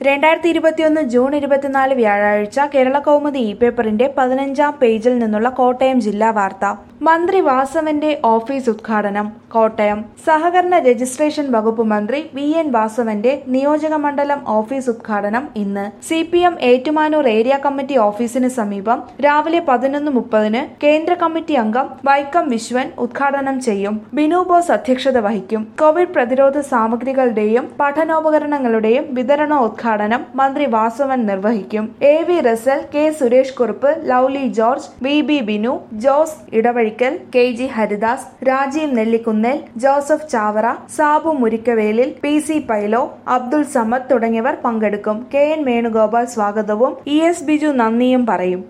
2021 June 24 വ്യാഴാഴ്ച കേരളകൗമുദി പേപ്പറിന്റെ 15-ാം പേജിൽ നിന്നുള്ള കോട്ടയം ജില്ലാ വാർത്ത. മന്ത്രി വാസവന്റെ ഓഫീസ് ഉദ്ഘാടനം. കോട്ടയം. സഹകരണ രജിസ്ട്രേഷൻ വകുപ്പ് മന്ത്രി വി.എൻ. വാസവന്റെ നിയോജകമണ്ഡലം ഓഫീസ് ഉദ്ഘാടനം ഇന്ന് CPM ഏറ്റുമാനൂർ ഏരിയ കമ്മിറ്റി ഓഫീസിന് സമീപം രാവിലെ 11:30 കേന്ദ്ര കമ്മിറ്റി അംഗം വൈക്കം വിശ്വൻ ഉദ്ഘാടനം ചെയ്യും. ബിനു ബോസ് അധ്യക്ഷത വഹിക്കും. കോവിഡ് പ്രതിരോധ സാമഗ്രികളുടെയും പഠനോപകരണങ്ങളുടെയും വിതരണോദ്ഘാടനം മന്ത്രി വാസവൻ നിർവഹിക്കും. AV Russel, K. Suresh Kurup, Lovely George, VB Binu, Jose Edavazhikkal, KG Haridas, Rajeev Nellikunnel, Joseph Chavara, Sabu Murikkavelil, PC Pailo, Abdul Samad തുടങ്ങിയവർ പങ്കെടുക്കും. KN വേണുഗോപാൽ സ്വാഗതവും ES ബിജു നന്ദിയും പറയും.